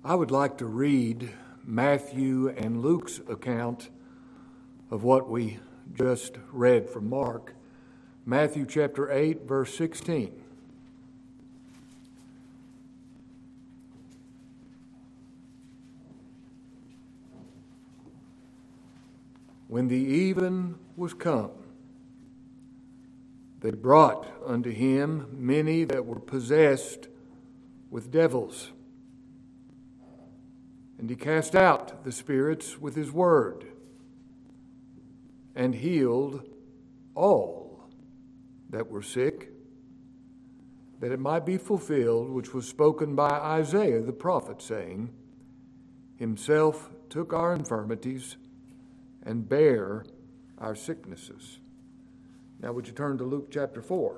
I would like to read Matthew and Luke's account of what we just read from Mark. Matthew chapter 8, verse 16. When the even was come, they brought unto him many that were possessed with devils. And he cast out the spirits with his word, and healed all that were sick, that it might be fulfilled which was spoken by Isaiah the prophet, saying, Himself took our infirmities and bare our sicknesses. Now would you turn to Luke chapter 4?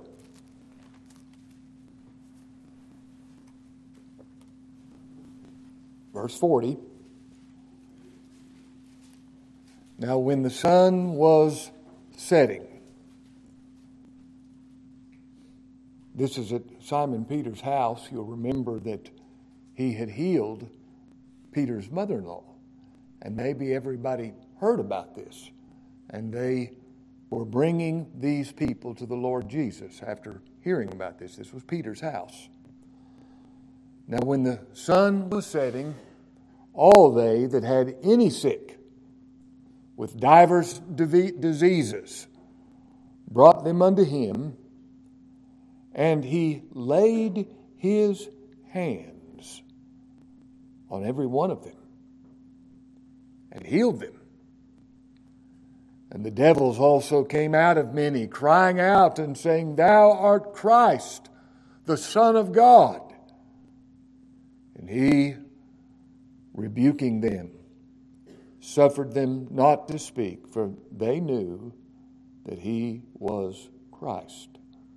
Verse 40. Now when the sun was setting, this is at Simon Peter's house. You'll remember that he had healed Peter's mother-in-law. And maybe everybody heard about this. And they were bringing these people to the Lord Jesus after hearing about this. This was Peter's house. Now when the sun was setting, all they that had any sick with divers diseases brought them unto him, and he laid his hands on every one of them and healed them. And the devils also came out of many, crying out and saying, Thou art Christ, the Son of God. And he, rebuking them, suffered them not to speak, for they knew that he was Christ.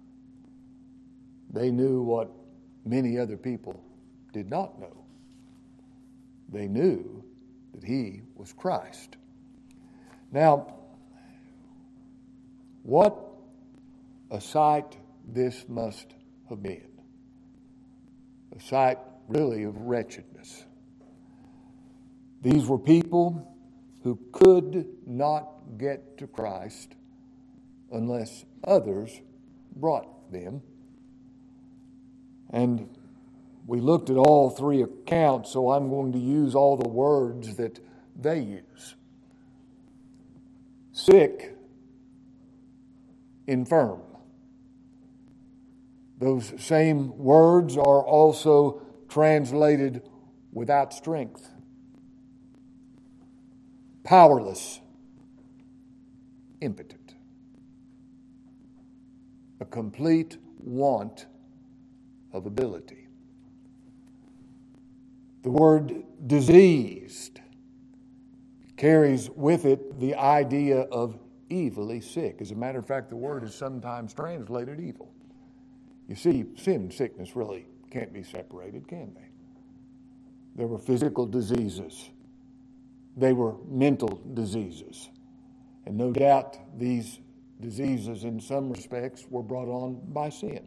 They knew what many other people did not know. They knew that he was Christ. Now, what a sight this must have been. A sight really of wretchedness. These were people who could not get to Christ unless others brought them. And we looked at all three accounts, so I'm going to use all the words that they use. Sick, infirm. Those same words are also translated without strength, powerless, impotent, a complete want of ability. The word diseased carries with it the idea of evilly sick. As a matter of fact, the word is sometimes translated evil. You see, sin and sickness really can't be separated, can they? There were physical diseases. They were mental diseases. And no doubt these diseases in some respects were brought on by sin.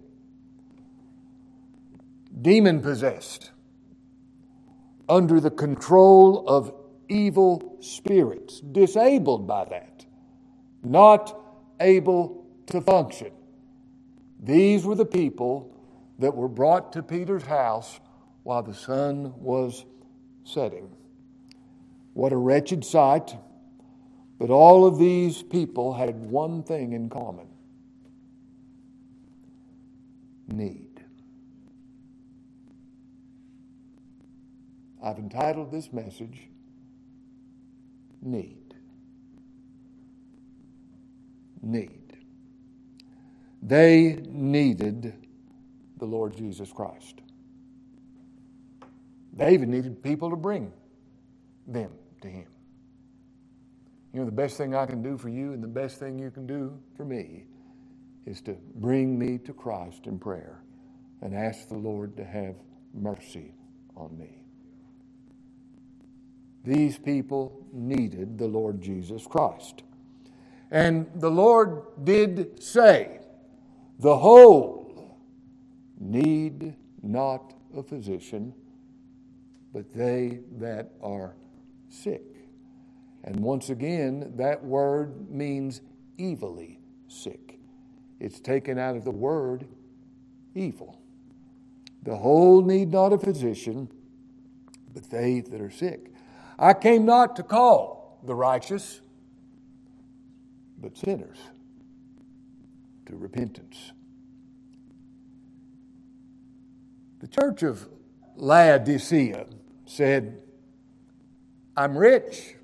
Demon-possessed, under the control of evil spirits, disabled by that, not able to function. These were the people that were brought to Peter's house while the sun was setting. What a wretched sight. But all of these people had one thing in common: need. I've entitled this message, Need. Need. They needed the Lord Jesus Christ. They even needed people to bring them to him. You know, the best thing I can do for you and the best thing you can do for me is to bring me to Christ in prayer and ask the Lord to have mercy on me. These people needed the Lord Jesus Christ. And the Lord did say, the whole need not a physician, but they that are sick. And once again, that word means evilly sick. It's taken out of the word evil. The whole need not a physician, but they that are sick. I came not to call the righteous, but sinners to repentance. The church of Laodicea said, I'm rich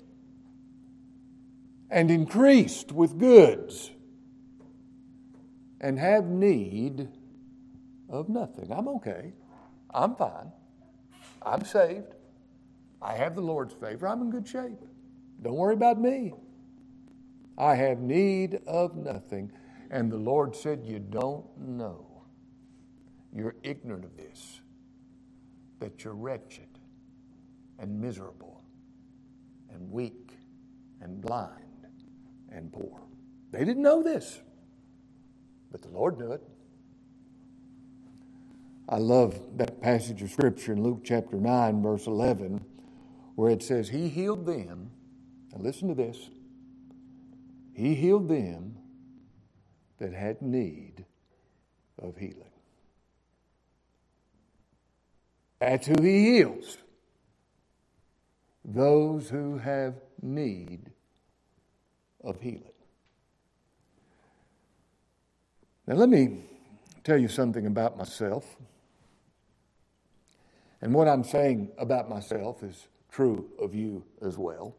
and increased with goods and have need of nothing. I'm okay. I'm fine. I'm saved. I have the Lord's favor. I'm in good shape. Don't worry about me. I have need of nothing. And the Lord said, you don't know. You're ignorant of this, that you're wretched and miserable and weak and blind and poor. They didn't know this, but the Lord knew it. I love that passage of Scripture in Luke chapter 9, verse 11, where it says, He healed them. Now listen to this. He healed them that had need of healing. That's who He heals. Those who have need of healing. Now let me tell you something about myself. And what I'm saying about myself is true of you as well.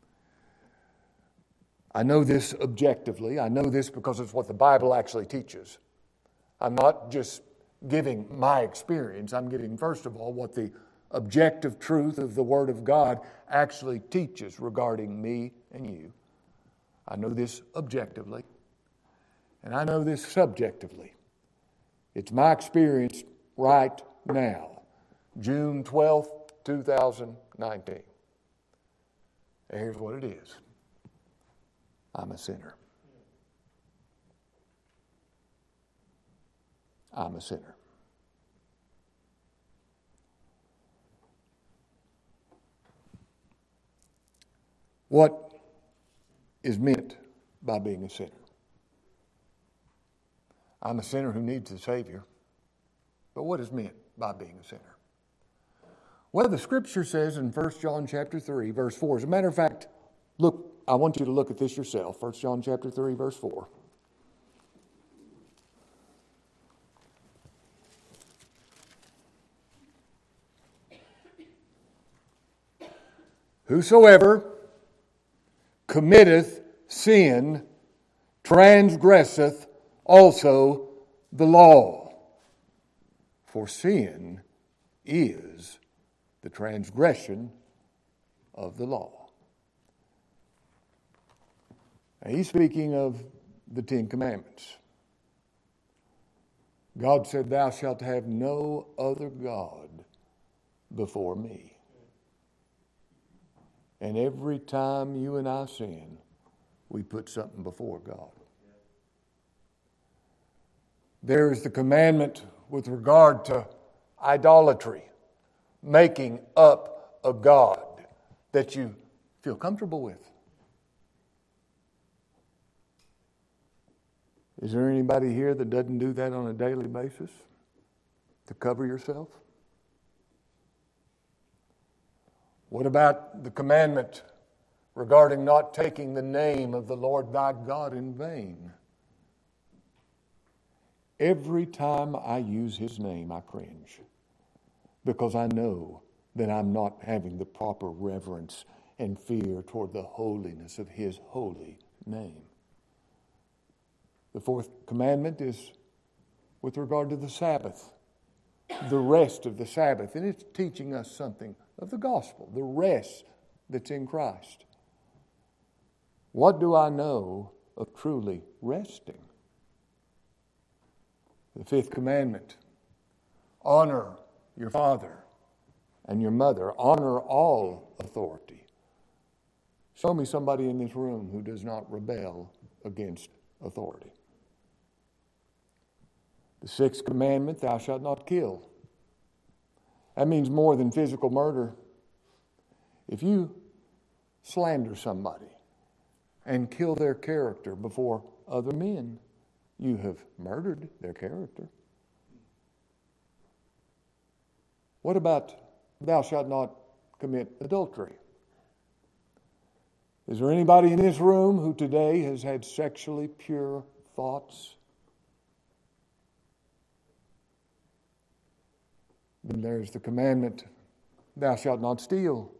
I know this objectively. I know this because it's what the Bible actually teaches. I'm not just giving my experience. I'm giving, first of all, what the objective truth of the Word of God actually teaches regarding me and you. I know this objectively, and I know this subjectively. It's my experience right now, June 12th, 2019. And here's what it is. I'm a sinner. I'm a sinner. What is meant by being a sinner? I'm a sinner who needs a Savior. But what is meant by being a sinner? Well, the Scripture says in 1 John chapter 3, verse 4. As a matter of fact, look, I want you to look at this yourself. 1 John chapter 3, verse 4. Whosoever committeth sin transgresseth also the law. For sin is the transgression of the law. Now, he's speaking of the Ten Commandments. God said, thou shalt have no other God before me. And every time you and I sin, we put something before God. There is the commandment with regard to idolatry, making up a God that you feel comfortable with. Is there anybody here that doesn't do that on a daily basis to cover yourself? What about the commandment regarding not taking the name of the Lord thy God in vain? Every time I use His name, I cringe because I know that I'm not having the proper reverence and fear toward the holiness of His holy name. The fourth commandment is with regard to the Sabbath, the rest of the Sabbath, and it's teaching us something of the gospel, the rest that's in Christ. What do I know of truly resting? The fifth commandment, honor your father and your mother. Honor all authority. Show me somebody in this room who does not rebel against authority. The sixth commandment, thou shalt not kill. That means more than physical murder. If you slander somebody and kill their character before other men, you have murdered their character. What about thou shalt not commit adultery? Is there anybody in this room who today has had sexually pure thoughts? Then there's the commandment, thou shalt not steal.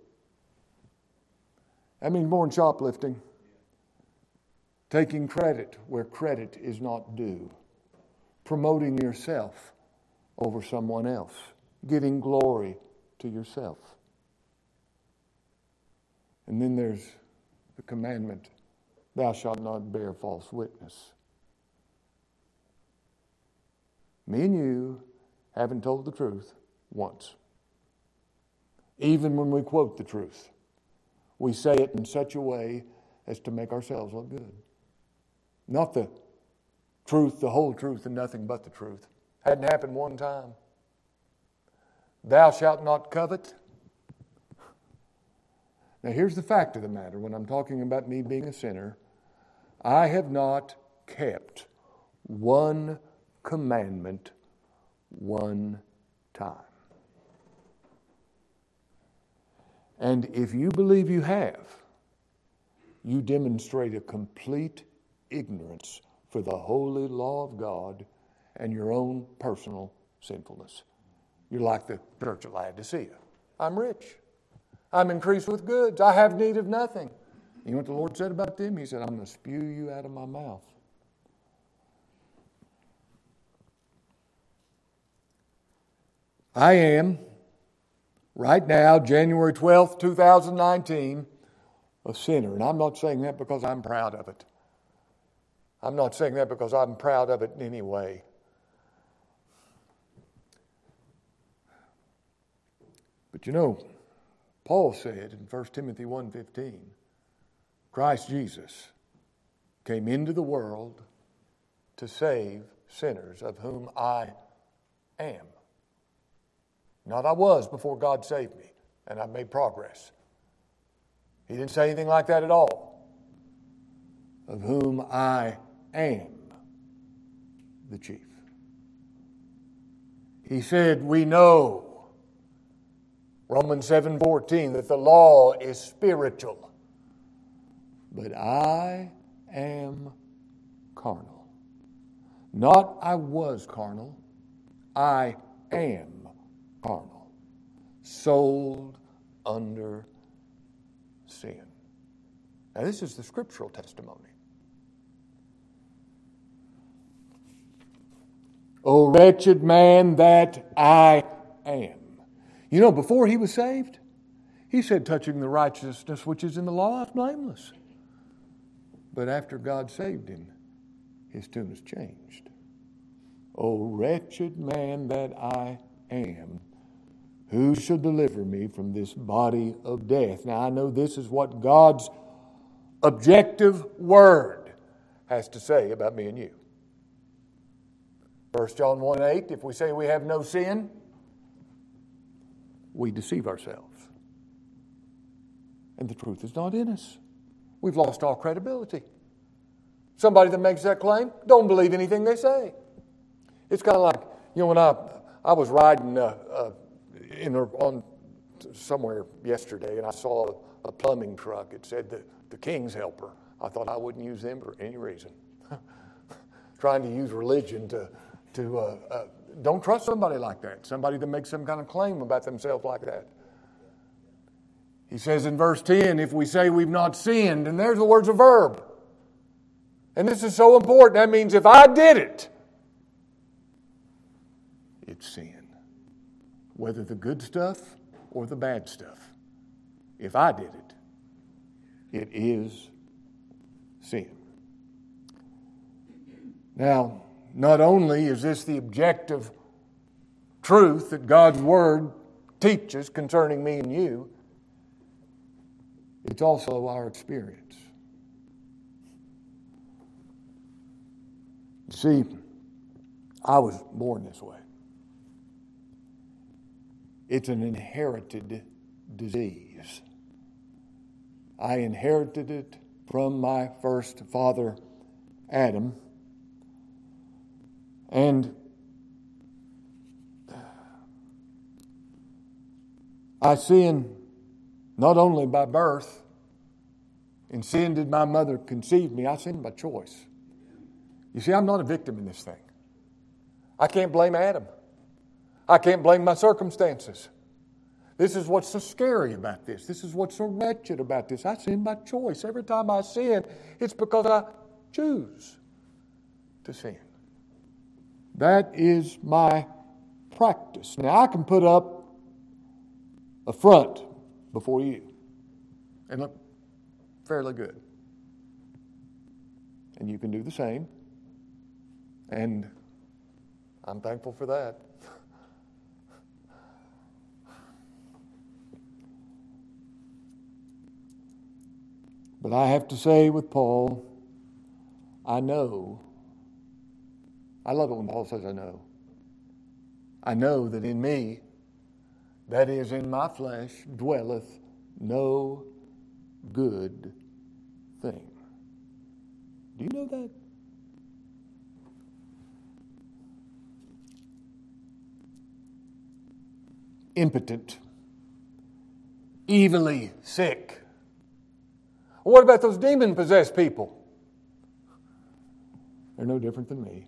That means more than shoplifting. Taking credit where credit is not due. Promoting yourself over someone else. Giving glory to yourself. And then there's the commandment, thou shalt not bear false witness. Me and you haven't told the truth once. Even when we quote the truth, we say it in such a way as to make ourselves look good. Not the truth, the whole truth, and nothing but the truth. Hadn't happened one time. Thou shalt not covet. Now here's the fact of the matter. When I'm talking about me being a sinner, I have not kept one commandment one time. And if you believe you have, you demonstrate a complete ignorance for the holy law of God and your own personal sinfulness. You're like the church at Laodicea. I'm rich. I'm increased with goods. I have need of nothing. You know what the Lord said about them? He said, I'm going to spew you out of my mouth. I am, right now, January 12th, 2019, a sinner. And I'm not saying that because I'm proud of it. I'm not saying that because I'm proud of it in any way. But you know, Paul said in 1 Timothy 1:15, Christ Jesus came into the world to save sinners, of whom I am. Not I was before God saved me, and I've made progress. He didn't say anything like that at all. Of whom I am the chief. He said, we know, Romans 7:14, that the law is spiritual, but I am carnal. Not I was carnal, I am carnal, sold under sin. Now this is the scriptural testimony. O wretched man that I am. You know, before he was saved, he said, touching the righteousness which is in the law, I was blameless. But after God saved him, his tune has changed. O wretched man that I am, who shall deliver me from this body of death? Now I know this is what God's objective word has to say about me and you. 1 John 1:8, if we say we have no sin, we deceive ourselves. And the truth is not in us. We've lost all credibility. Somebody that makes that claim, don't believe anything they say. It's kind of like, you know, when I was riding on somewhere yesterday and I saw a plumbing truck. It said the King's Helper. I thought I wouldn't use them for any reason. Trying to use religion to don't trust somebody like that. Somebody that makes some kind of claim about themselves like that. He says in verse 10, if we say we've not sinned, and there's the word's a verb. And this is so important. That means if I did it, it's sin. Whether the good stuff or the bad stuff. If I did it, it is sin. Now, not only is this the objective truth that God's Word teaches concerning me and you, it's also our experience. See, I was born this way. It's an inherited disease. I inherited it from my first father, Adam. And I sinned not only by birth. In sin did my mother conceive me. I sinned by choice. You see, I'm not a victim in this thing. I can't blame Adam. I can't blame my circumstances. This is what's so scary about this. This is what's so wretched about this. I sin by choice. Every time I sin, it's because I choose to sin. That is my practice. Now, I can put up a front before you and look fairly good. And you can do the same. And I'm thankful for that. But I have to say with Paul, I know. I love it when Paul says I know. I know that in me, that is in my flesh, dwelleth no good thing. Do you know that? Impotent, evilly sick. What about those demon-possessed people? They're no different than me.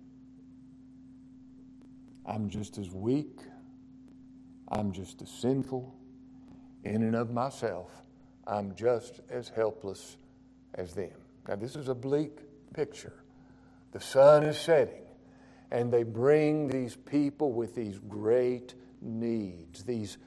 I'm just as weak. I'm just as sinful. In and of myself, I'm just as helpless as them. Now, this is a bleak picture. The sun is setting, and they bring these people with these great needs, these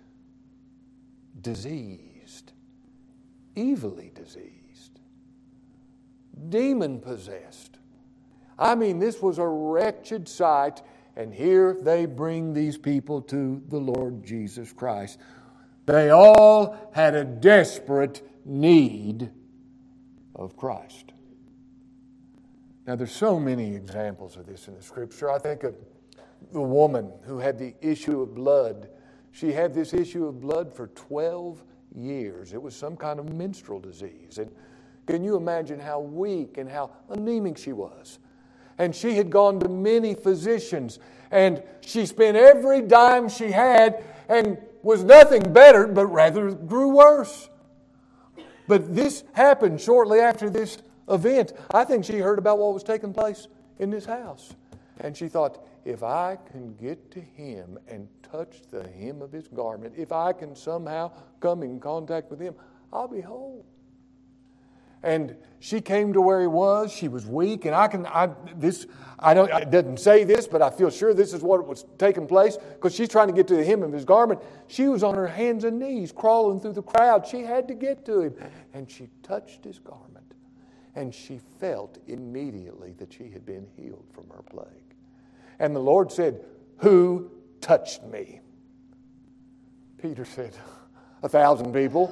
diseased, evilly diseased, demon-possessed. I mean, this was a wretched sight, and here they bring these people to the Lord Jesus Christ. They all had a desperate need of Christ. Now, there's so many examples of this in the Scripture. I think of the woman who had the issue of blood. She had this issue of blood for 12 years. It was some kind of menstrual disease. And can you imagine how weak and how anemic she was? And she had gone to many physicians, and she spent every dime she had and was nothing better, but rather grew worse. But this happened shortly after this event. I think she heard about what was taking place in this house. And she thought, if I can get to him and touch the hem of his garment, if I can somehow come in contact with him, I'll be whole. And she came to where he was. She was weak, and it doesn't say this, but I feel sure this is what was taking place, because she's trying to get to the hem of his garment. She was on her hands and knees, crawling through the crowd. She had to get to him, and she touched his garment, and she felt immediately that she had been healed from her plague. And the Lord said, "Who touched me?" Peter said, 1,000 people.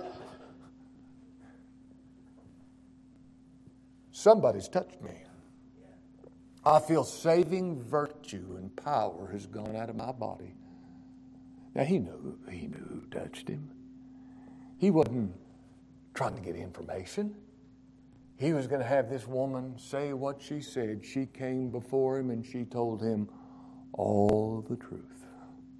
Somebody's touched me. I feel saving virtue and power has gone out of my body. Now, he knew who touched him. He wasn't trying to get information. He was going to have this woman say what she said. She came before him and she told him all the truth.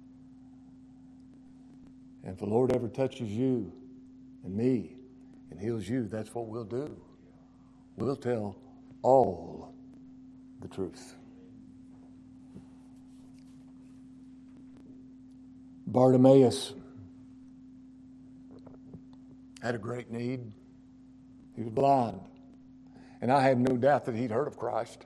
And if the Lord ever touches you and me and heals you, that's what we'll do. We'll tell all the truth. Bartimaeus had a great need. He was blind. And I have no doubt that he'd heard of Christ.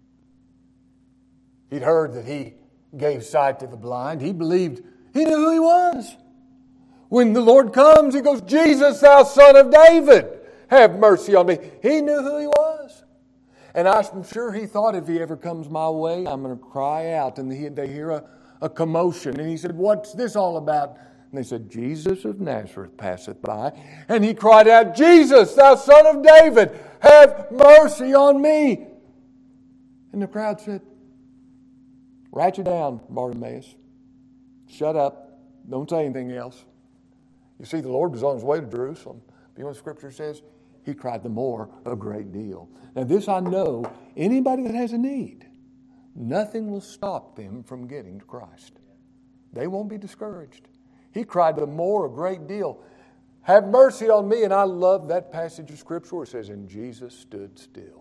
He'd heard that he gave sight to the blind. He believed, he knew who he was. When the Lord comes, he goes, "Jesus, thou son of David, have mercy on me." He knew who he was. And I'm sure he thought, if he ever comes my way, I'm going to cry out. And they hear a commotion. And he said, "What's this all about?" And they said, "Jesus of Nazareth passeth by." And he cried out, "Jesus, thou son of David, have mercy on me." And the crowd said, "Write you down, Bartimaeus. Shut up. Don't say anything else." You see, the Lord was on his way to Jerusalem. You know what Scripture says? He cried the more a great deal. Now this I know, anybody that has a need, nothing will stop them from getting to Christ. They won't be discouraged. He cried the more a great deal. Have mercy on me. And I love that passage of Scripture where it says, and Jesus stood still.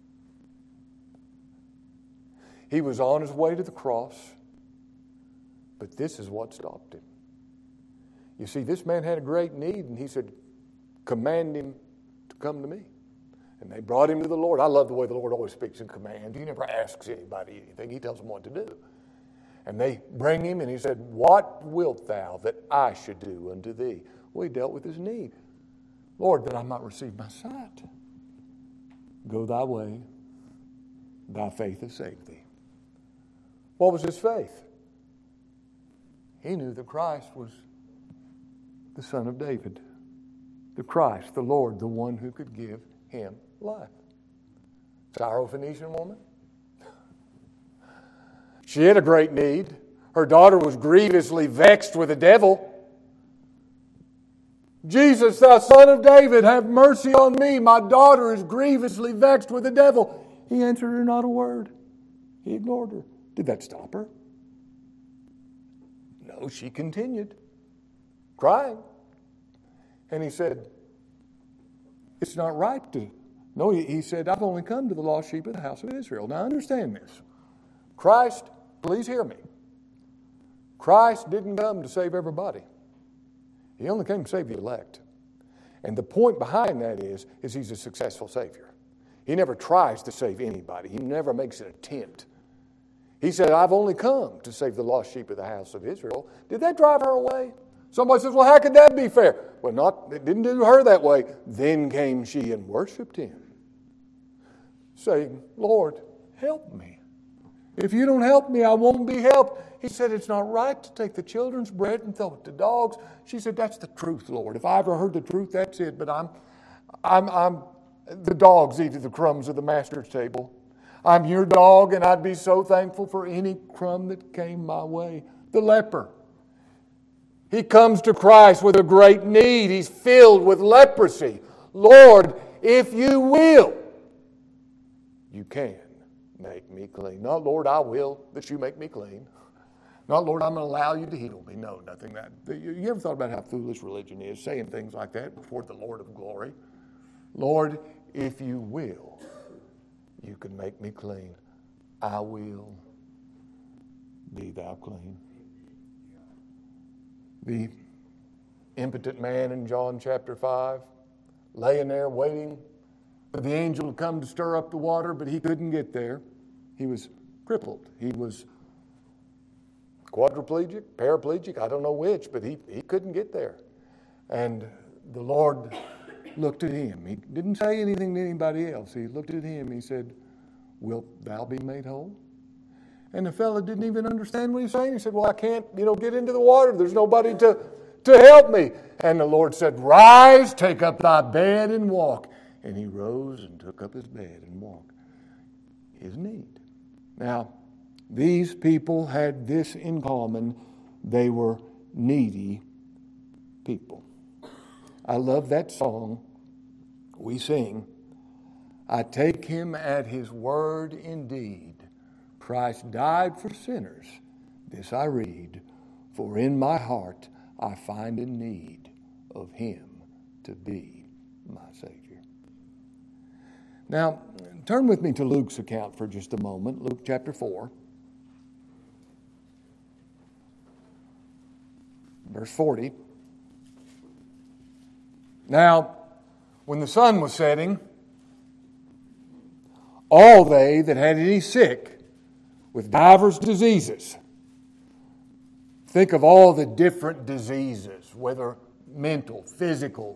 He was on his way to the cross, but this is what stopped him. You see, this man had a great need, and he said, command him to come to me. And they brought him to the Lord. I love the way the Lord always speaks in command. He never asks anybody anything. He tells them what to do. And they bring him, and he said, what wilt thou that I should do unto thee? Well, he dealt with his need. Lord, that I might receive my sight. Go thy way. Thy faith has saved thee. What was his faith? He knew that Christ was the Son of David. The Christ, the Lord, the one who could give him life. Syrophoenician woman. She had a great need. Her daughter was grievously vexed with the devil. Jesus, thou Son of David, have mercy on me. My daughter is grievously vexed with the devil. He answered her not a word. He ignored her. Did that stop her? No, she continued crying. And he said, it's not right to... No, he said, I've only come to the lost sheep of the house of Israel. Now understand this. Christ, please hear me. Christ didn't come to save everybody. He only came to save the elect. And the point behind that is he's a successful Savior. He never tries to save anybody. He never makes an attempt. He said, I've only come to save the lost sheep of the house of Israel. Did that drive her away? Somebody says, well, how could that be fair? Well, it didn't do her that way. Then came she and worshiped him, saying, Lord, help me. If you don't help me, I won't be helped. He said, it's not right to take the children's bread and throw it to dogs. She said, that's the truth, Lord. If I ever heard the truth, that's it. But the dogs eat the crumbs of the master's table. I'm your dog, and I'd be so thankful for any crumb that came my way. The leper. He comes to Christ with a great need. He's filled with leprosy. Lord, if you will, you can make me clean. Not, Lord, I will that you make me clean. Not, Lord, I'm going to allow you to heal me. No, nothing that. You ever thought about how foolish religion is, saying things like that before the Lord of glory? Lord, if you will, you can make me clean. I will. Be thou clean. The impotent man in John chapter 5, laying there waiting for the angel to come to stir up the water, but he couldn't get there. He was crippled. He was quadriplegic, paraplegic, I don't know which, but he couldn't get there. And the Lord looked at him. He didn't say anything to anybody else. He looked at him. He said, wilt thou be made whole? And the fellow didn't even understand what he was saying. He said, well, I can't, get into the water. There's nobody to help me. And the Lord said, rise, take up thy bed and walk. And he rose and took up his bed and walked. His need. Now, these people had this in common. They were needy people. I love that song we sing. I take him at his word indeed. Christ died for sinners. This I read. For in my heart I find a need of him to be my Savior. Now, turn with me to Luke's account for just a moment. Luke chapter 4. Verse 40. Now, when the sun was setting, all they that had any sick with divers diseases. Think of all the different diseases, whether mental, physical.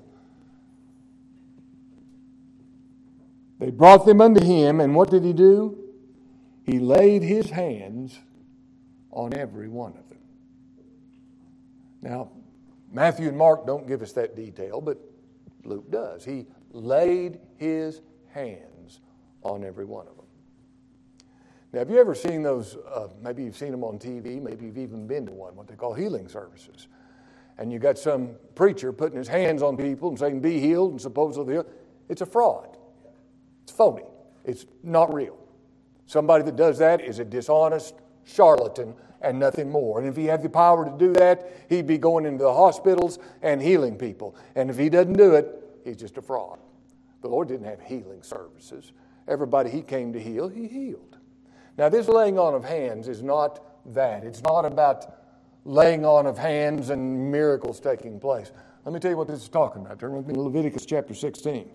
They brought them unto him, and what did he do? He laid his hands on every one of them. Now, Matthew and Mark don't give us that detail, but Luke does. He laid his hands on every one of them. Now, have you ever seen those, maybe you've seen them on TV, maybe you've even been to one, what they call healing services. and you got some preacher putting his hands on people and saying, be healed, and supposedly healed. It's a fraud. It's phony. It's not real. Somebody that does that is a dishonest charlatan and nothing more. And if he had the power to do that, he'd be going into the hospitals and healing people. And if he doesn't do it, he's just a fraud. The Lord didn't have healing services. Everybody he came to heal, he healed. Now, this laying on of hands is not that. It's not about laying on of hands and miracles taking place. Let me tell you what this is talking about. Turn with me to Leviticus chapter 16.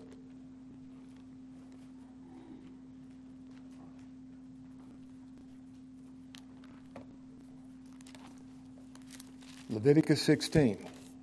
Leviticus 16,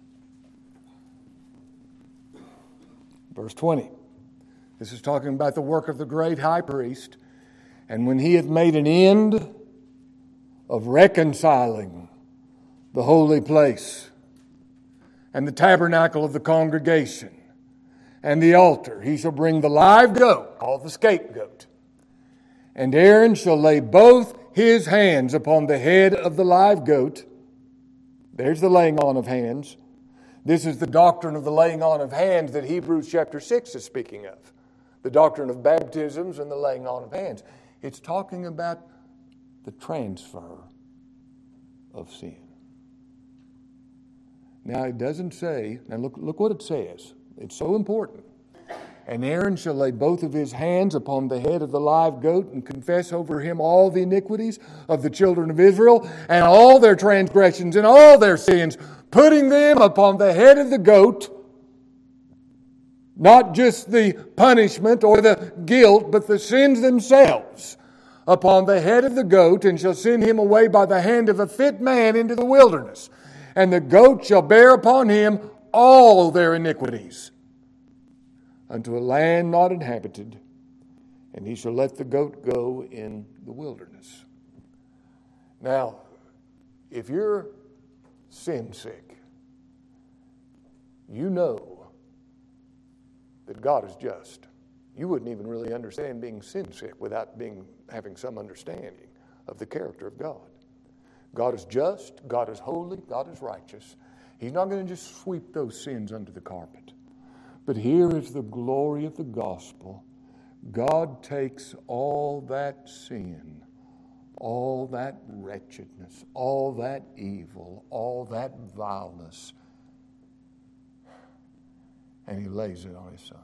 verse 20. This is talking about the work of the great high priest. And when he hath made an end of reconciling the holy place and the tabernacle of the congregation and the altar, he shall bring the live goat, called the scapegoat. And Aaron shall lay both his hands upon the head of the live goat. There's the laying on of hands. This is the doctrine of the laying on of hands that Hebrews chapter 6 is speaking of. The doctrine of baptisms and the laying on of hands. It's talking about the transfer of sin. Now it doesn't say, now look what it says. It's so important. And Aaron shall lay both of his hands upon the head of the live goat and confess over him all the iniquities of the children of Israel and all their transgressions and all their sins, putting them upon the head of the goat, not just the punishment or the guilt, but the sins themselves upon the head of the goat, and shall send him away by the hand of a fit man into the wilderness. And the goat shall bear upon him all their iniquities, unto a land not inhabited, and he shall let the goat go in the wilderness. Now, if you're sin sick, you know that God is just. You wouldn't even really understand being sin sick without having some understanding of the character of God. God is just, God is holy, God is righteous. He's not going to just sweep those sins under the carpet. But here is the glory of the gospel. God takes all that sin, all that wretchedness, all that evil, all that vileness, and he lays it on his Son.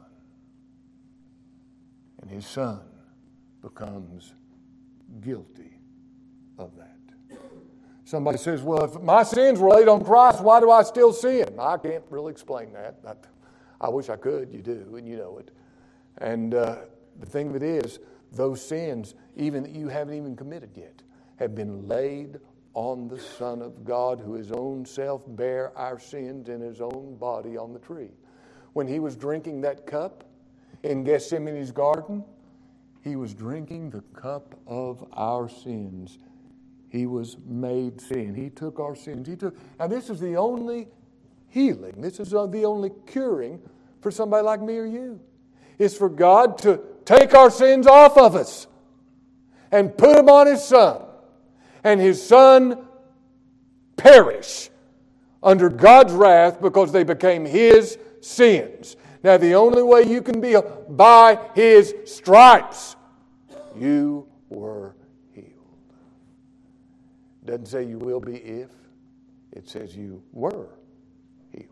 And his Son becomes guilty of that. Somebody says, well, if my sins were laid on Christ, why do I still sin? I can't really explain that. I wish I could. You do, and you know it. And the thing of it is, those sins, even that you haven't even committed yet, have been laid on the Son of God, who his own self bare our sins in his own body on the tree. When he was drinking that cup in Gethsemane's garden, he was drinking the cup of our sins. He was made sin. He took our sins. Now this is the only healing. This is the only curing for somebody like me or you. It's for God to take our sins off of us and put them on his Son. And his Son perish under God's wrath because they became his sins. Now the only way you can be by his stripes, you were healed. It doesn't say you will be if. It says you were healed.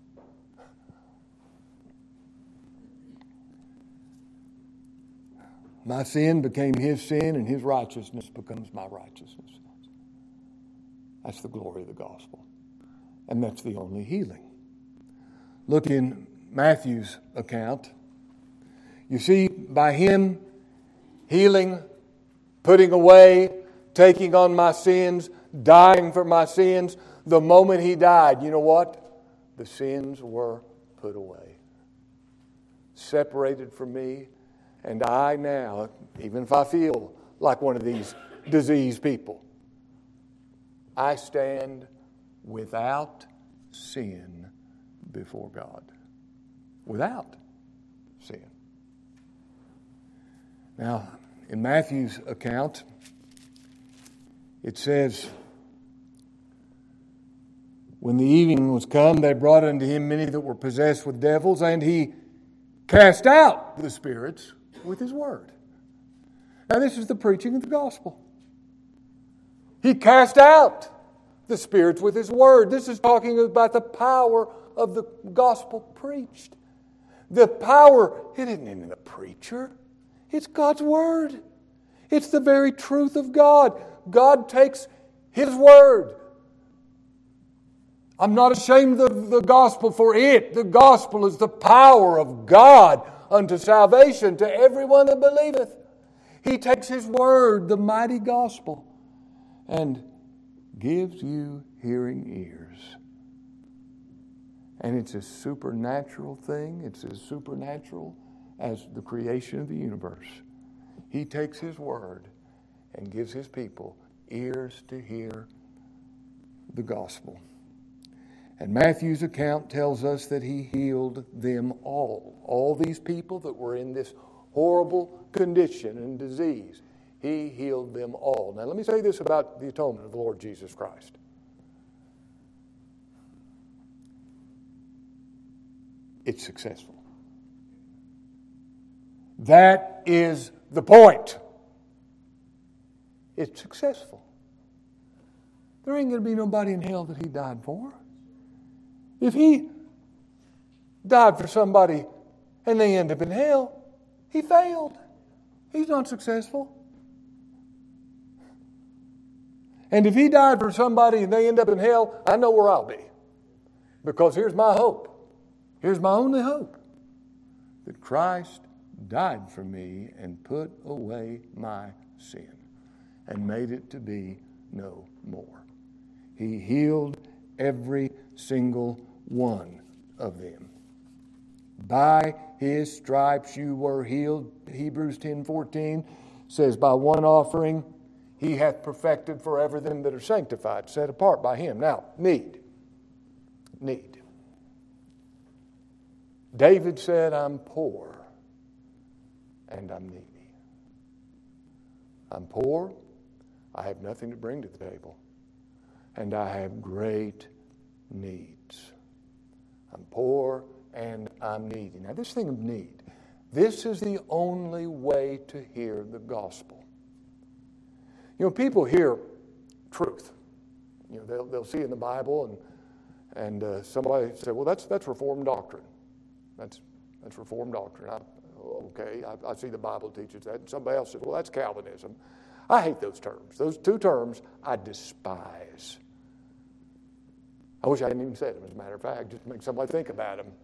My sin became his sin, and his righteousness becomes my righteousness. That's the glory of the gospel. And that's the only healing. Look in Matthew's account. You see, by him healing, putting away, taking on my sins, dying for my sins, the moment he died, you know what? The sins were put away. Separated from me. And I now, even if I feel like one of these diseased people, I stand without sin before God. Without sin. Now, in Matthew's account, it says, When the evening was come, they brought unto him many that were possessed with devils, and he cast out the spirits with his word. Now this is the preaching of the gospel. He cast out the spirits with his word. This is talking about the power of the gospel preached. The power, it isn't in the preacher. It's God's word. It's the very truth of God. God takes his word. I'm not ashamed of the gospel, for it, the gospel, is the power of God unto salvation to everyone that believeth. He takes his word, the mighty gospel, and gives you hearing ears. And it's a supernatural thing. It's as supernatural as the creation of the universe. He takes his word and gives his people ears to hear the gospel. And Matthew's account tells us that he healed them all. All these people that were in this horrible condition and disease, he healed them all. Now let me say this about the atonement of the Lord Jesus Christ. It's successful. That is the point. It's successful. There ain't going to be nobody in hell that he died for. If he died for somebody and they end up in hell, he failed. He's not successful. And if he died for somebody and they end up in hell, I know where I'll be. Because here's my hope. Here's my only hope. That Christ died for me and put away my sin and made it to be no more. He healed every single one of them. By his stripes you were healed. Hebrews 10:14 says, by one offering he hath perfected forever them that are sanctified, set apart by him. Now, need. David said, I'm poor and I'm needy. I'm poor, I have nothing to bring to the table, and I have great needs. I'm poor and I'm needy. Now this thing of need, this is the only way to hear the gospel. You know, people hear truth. You know, they'll see in the Bible and somebody say, well, that's Reformed doctrine. That's Reformed doctrine. I see the Bible teaches that. And somebody else says, well, that's Calvinism. I hate those terms. Those two terms I despise. I wish I hadn't even said them, as a matter of fact, just to make somebody think about them.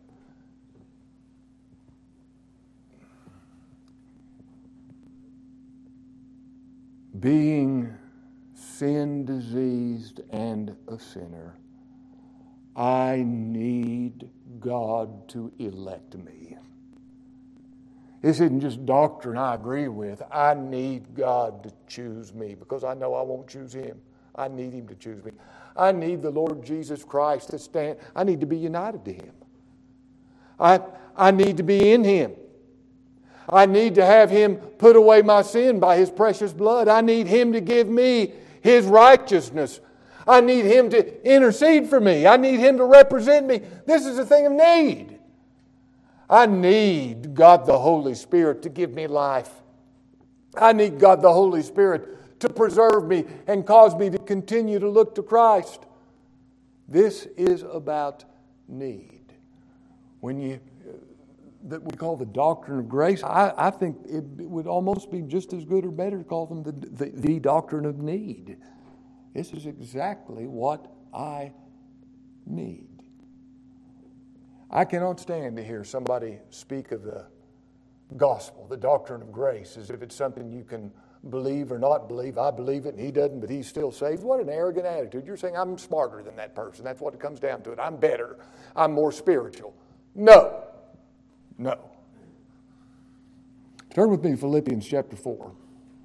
Being sin-diseased and a sinner, I need God to elect me. This isn't just doctrine I agree with. I need God to choose me because I know I won't choose him. I need him to choose me. I need the Lord Jesus Christ to stand. I need to be united to him. I need to be in him. I need to have him put away my sin by his precious blood. I need him to give me his righteousness. I need him to intercede for me. I need him to represent me. This is a thing of need. I need God the Holy Spirit to give me life. I need God the Holy Spirit to preserve me and cause me to continue to look to Christ. This is about need. That we call the doctrine of grace, I think it would almost be just as good or better to call them the doctrine of need. This is exactly what I need. I cannot stand to hear somebody speak of the gospel, the doctrine of grace, as if it's something you can believe or not believe. I believe it and he doesn't, but he's still saved. What an arrogant attitude. You're saying I'm smarter than that person. That's what it comes down to. I'm better. I'm more spiritual. No. Turn with me to Philippians chapter 4.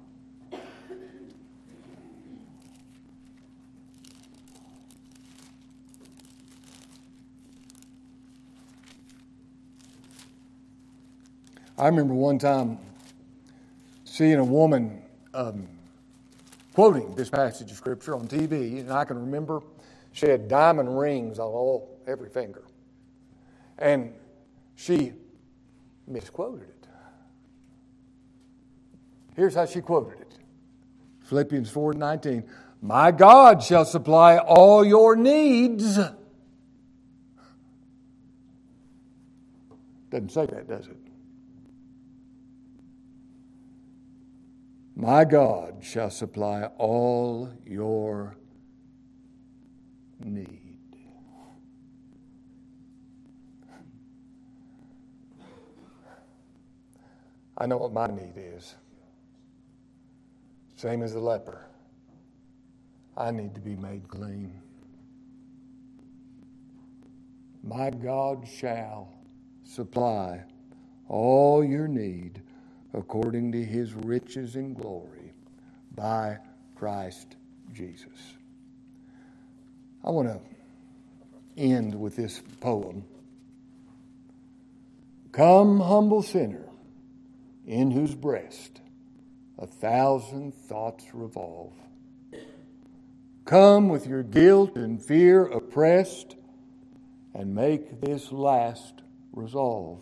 I remember one time seeing a woman quoting this passage of Scripture on TV, and I can remember She had diamond rings on every finger. And she misquoted it. Here's how she quoted it. Philippians 4:19. My God shall supply all your needs. Doesn't say that, does it? My God shall supply all your need. I know what my need is. Same as the leper. I need to be made clean. My God shall supply all your need according to his riches and glory by Christ Jesus. I want to end with this poem. Come, humble sinner, in whose breast 1,000 thoughts revolve. Come with your guilt and fear oppressed, and make this last resolve.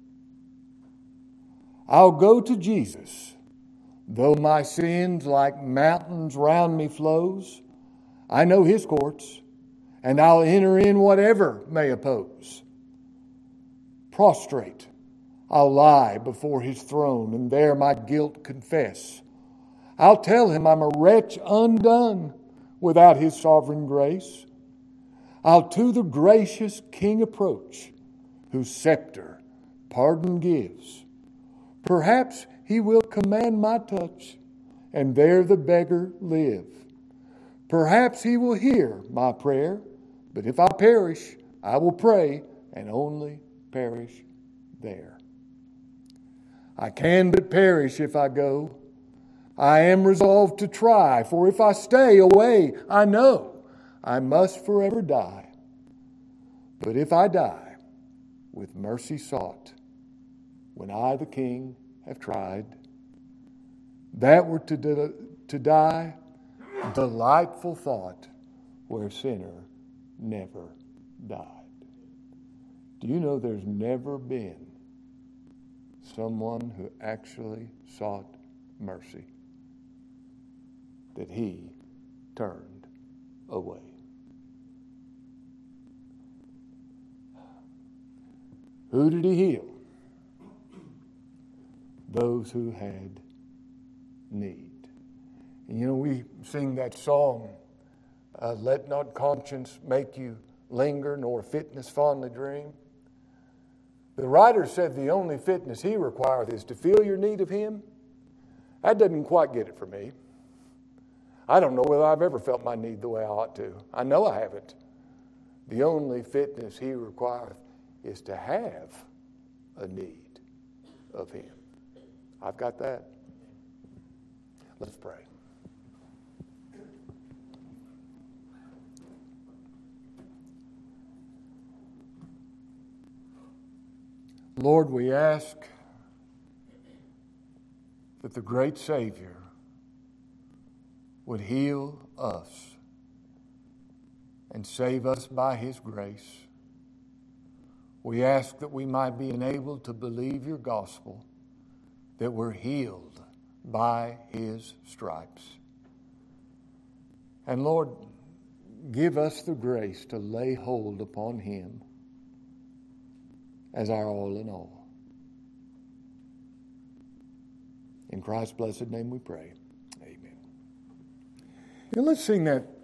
I'll go to Jesus, though my sins like mountains round me flows. I know his courts, and I'll enter in whatever may oppose. Prostrate, I'll lie before his throne, and there my guilt confess. I'll tell him I'm a wretch undone without his sovereign grace. I'll to the gracious King approach, whose scepter pardon gives. Perhaps he will command my touch, and there the beggar live. Perhaps he will hear my prayer, but if I perish, I will pray, and only perish there. I can but perish if I go. I am resolved to try, for if I stay away, I know I must forever die. But if I die, with mercy sought, when I, the King, have tried, that were to die, delightful thought, where sinner never died. Do you know there's never been someone who actually sought mercy that he turned away? Who did he heal? Those who had need. And you know, we sing that song, let not conscience make you linger, nor fitness fondly dream. The writer said the only fitness he requireth is to feel your need of him. That doesn't quite get it for me. I don't know whether I've ever felt my need the way I ought to. I know I haven't. The only fitness he requireth is to have a need of him. I've got that. Let's pray. Lord, we ask that the great Savior would heal us and save us by his grace. We ask that we might be enabled to believe your gospel, that we're healed by his stripes. And Lord, give us the grace to lay hold upon him as our all in all. In Christ's blessed name we pray. Amen. Now let's sing that